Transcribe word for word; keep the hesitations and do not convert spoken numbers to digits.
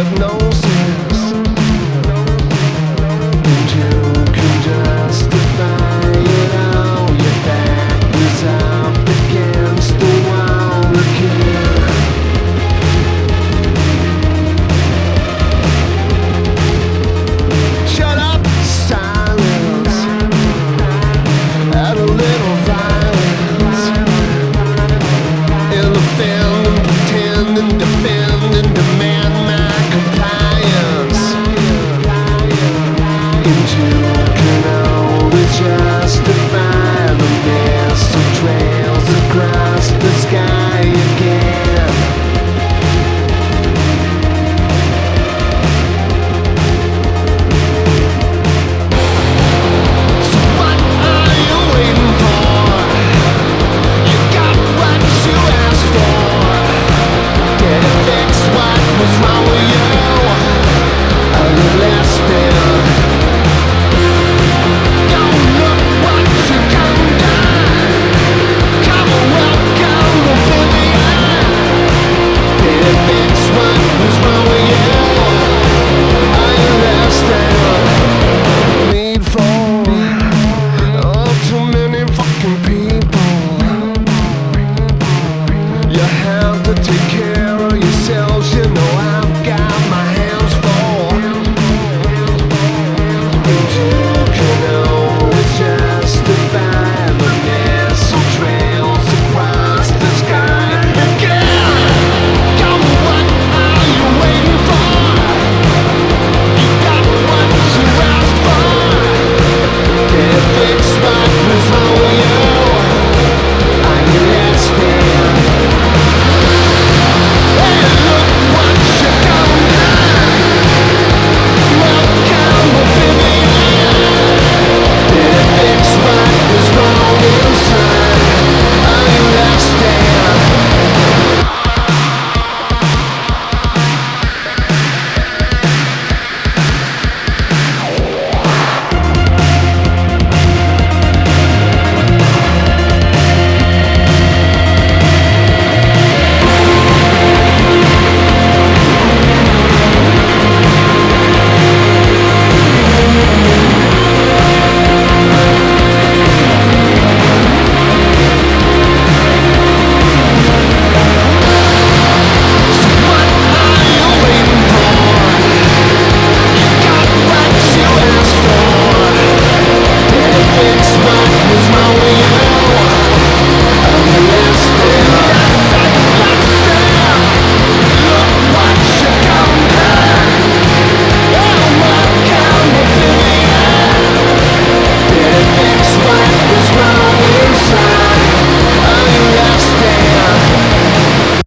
diagnosis, and you can justify it all. Your back is up against the wall again. Shut up, silence. Add a little violence. Ill offend and pretend and defend and demand my compliance. And you can always justify the mess of trails across the sky again. So what are you waiting for? You got what you asked for. Did it fix what was wrong with you? Are you listening? Don't look what you done done. Come on, welcome to Oblivion. Did it fix what was wrong with you? Are you listening? Need for oh, too many fucking people. You have to take care